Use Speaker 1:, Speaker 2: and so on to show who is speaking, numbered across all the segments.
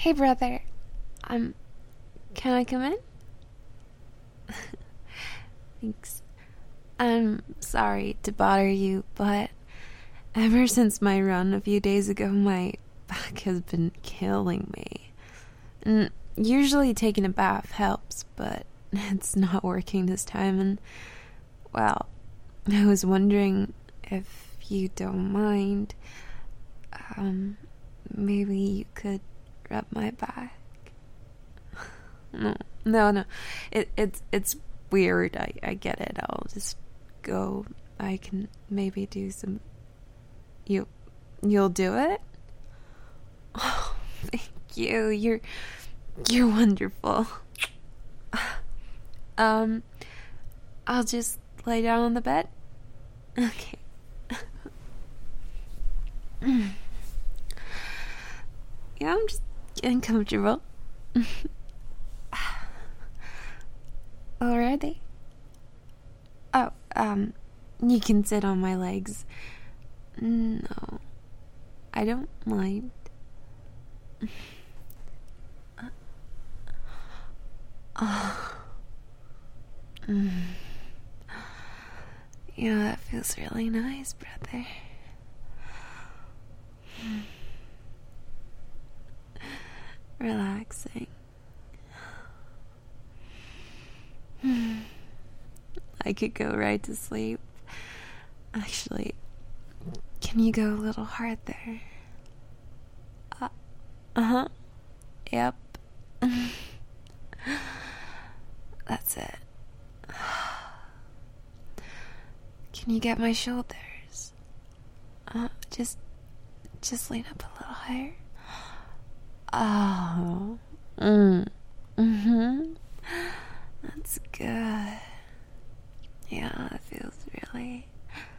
Speaker 1: Hey, brother. Can I come in? Thanks. I'm sorry to bother you, but ever since my run a few days ago, my back has been killing me. And usually taking a bath helps, but it's not working this time, and, well, I was wondering if you don't mind, maybe you could rub my back. No. It's weird. I get it. I'll just go. I can maybe do some. You'll do it? Oh, thank you. You're wonderful. I'll just lay down on the bed. Okay. Yeah, I'm just getting comfortable. Already? Oh, you can sit on my legs. No, I don't mind. Yeah, that feels really nice, brother. Relaxing. I could go right to sleep. Actually, can you go a little hard there? Uh-huh. Yep. That's it. Can you get my shoulders? Just lean up a little higher. Oh. That's good. Yeah, it feels really...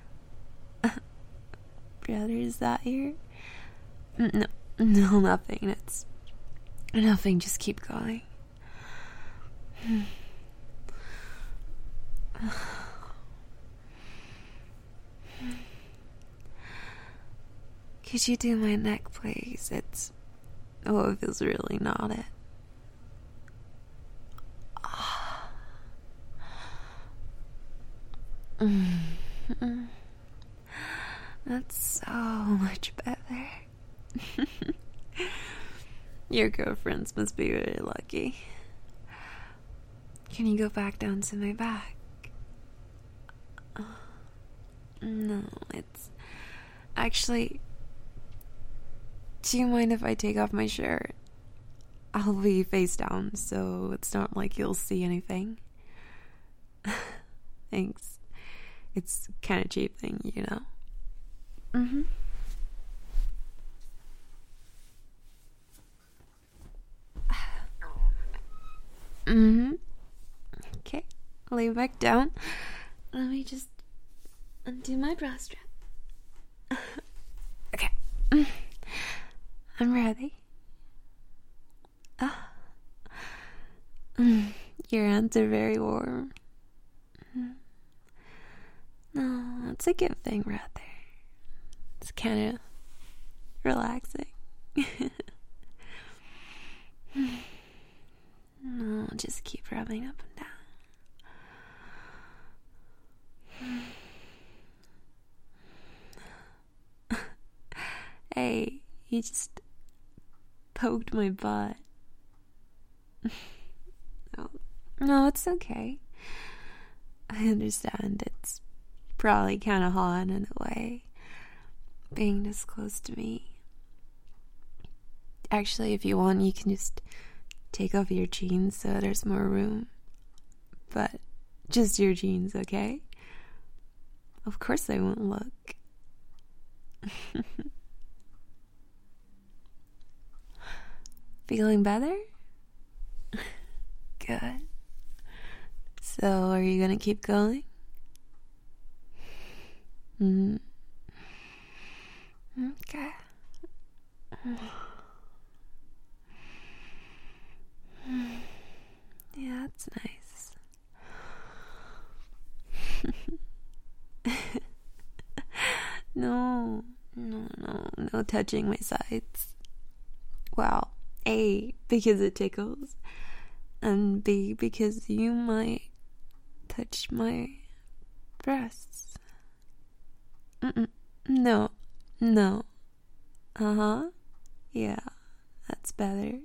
Speaker 1: Brother, is that your... No, nothing. It's... Nothing, just keep going. Could you do my neck, please? It's... Oh, it feels really knotted. That's so much better. Your girlfriends must be really lucky. Can you go back down to my back? No, it's... Actually, do you mind if I take off my shirt? I'll be face down, so it's not like you'll see anything. Thanks. It's kind of cheap thing, you know? Okay, lay back down. Let me just undo my bra strap. Okay. I'm ready. Your hands are very warm. No, it's a good thing right there. It's kind of relaxing. No, just keep rubbing up and down. Hey, you just poked my butt. No, it's okay. I understand it's probably kind of hot in a way, being this close to me. Actually, if you want, you can just take off your jeans so there's more room. But just your jeans, okay? Of course they won't look. Feeling better? Good. So, are you gonna keep going? Okay. Yeah, that's nice. No touching my sides. Well, A, because it tickles, and B, because you might touch my breasts. No, no. Yeah, that's better.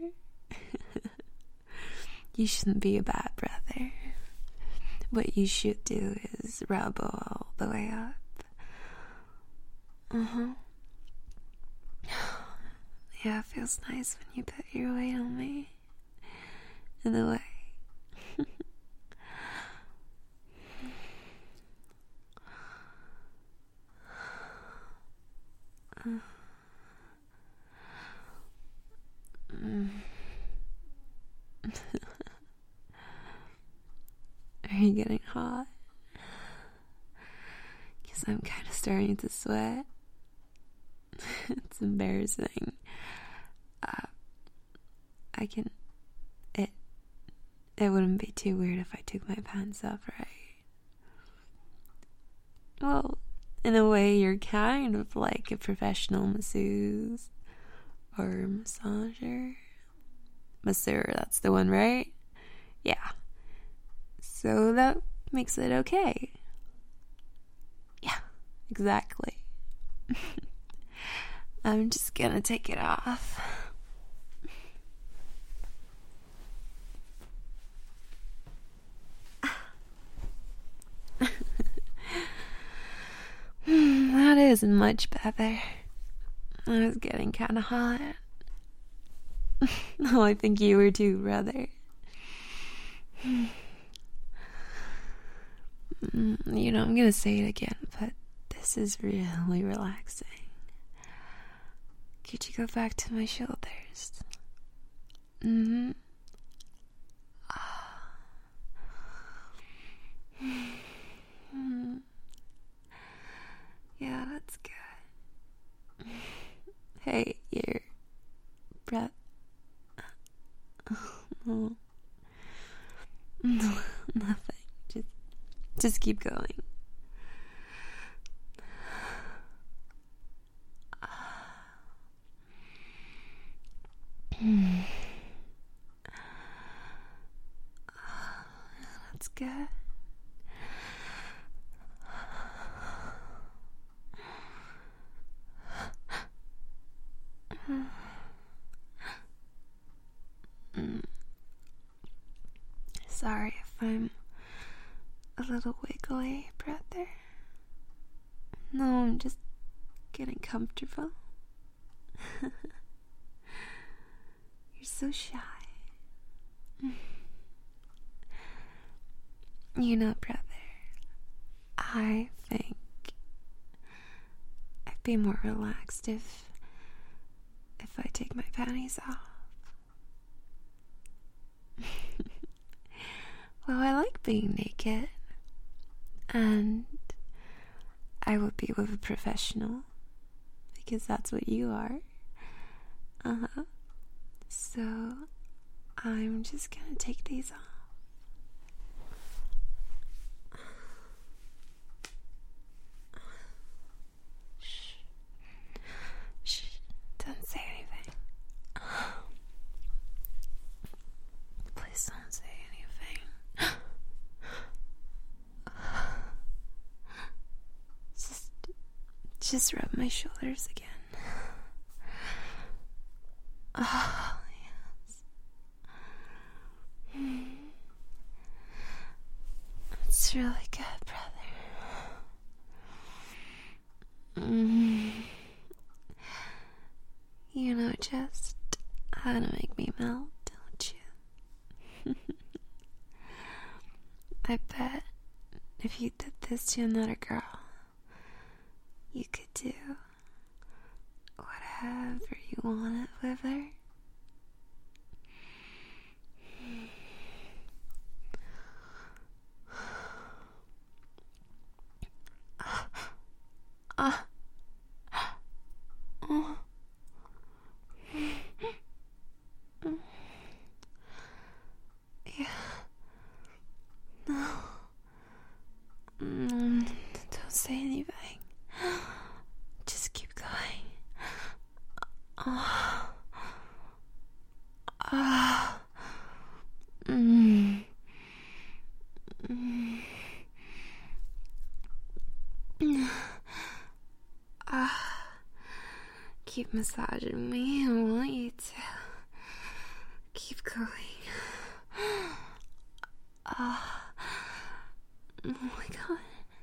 Speaker 1: You shouldn't be a bad brother. What you should do is rub all the way up. Yeah, it feels nice when you put your weight on me. In a way. Are you getting hot? Because I'm kind of starting to sweat. It's embarrassing. It wouldn't be too weird if I took my pants off, right? Well, in a way, you're kind of like a professional masseuse or massager. Masseur, that's the one, right? Yeah. So that makes it okay. Yeah, exactly. I'm just gonna take it off. That is much better. I was getting kind of hot. Oh, I think you were too, brother. I'm gonna say it again, but this is really relaxing. Could you go back to my shoulders? Yeah, that's good. Hey, your breath. No. No, nothing. Just keep going. That's good. Sorry if I'm a little wiggly, brother. No, I'm just getting comfortable. You're so shy. Brother, I think I'd be more relaxed if I take my panties off. Well, I like being naked, and I would be with a professional, because that's what you are. So, I'm just gonna take these off. Shh. Don't say anything. Please don't say anything. Just rub my shoulders again. Oh, yes. It's really good, brother. You know just how to make me melt, don't you? I bet if you did this to another girl, you could do whatever you wanted with her. Yeah. No. Don't say anything. Just keep going. keep massaging me. I want you to. Keep going. Oh my god.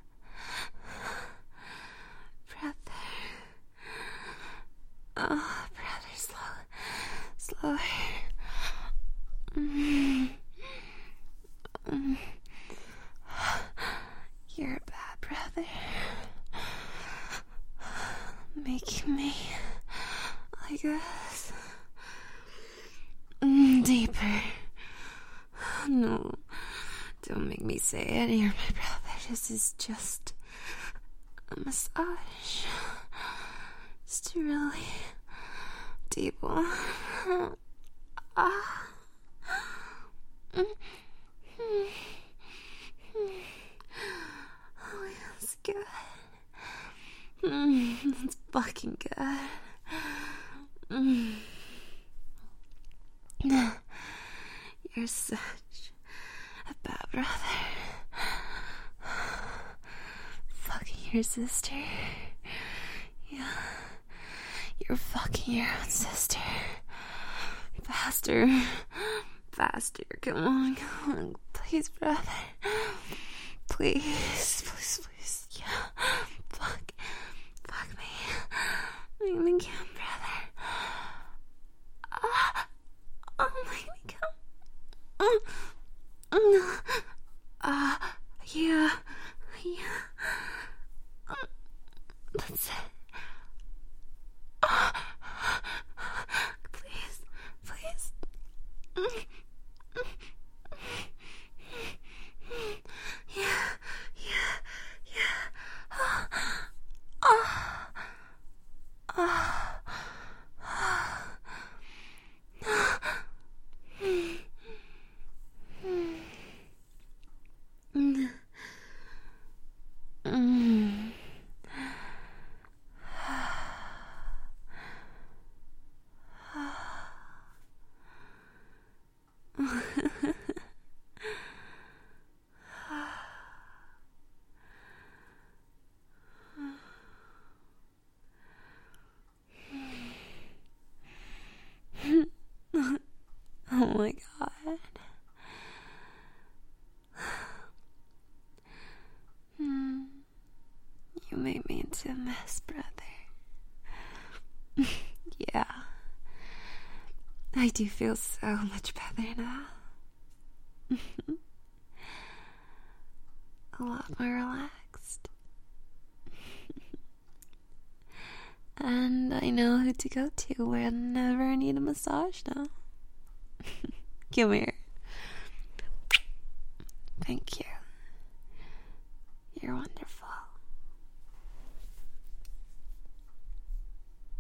Speaker 1: Brother. Oh, brother, slower. You're a bad brother. Making me like this. Deeper. No, don't make me say it. You're my brother. This is just a massage. Just a really deep one. Oh, that's good. That's fucking good. You're such a bad brother. Fucking your sister. Yeah. You're fucking your own sister. Faster. Come on. Please, brother. Please. Yeah. Fuck me. Make me come, brother. Make me come. Yeah. That's it. Please. Yeah. Oh my god. You made me into a mess, brother. Yeah. I do feel so much better now. A lot more relaxed. And I know who to go to whenever I need a massage now. Come here. Thank you. You're wonderful.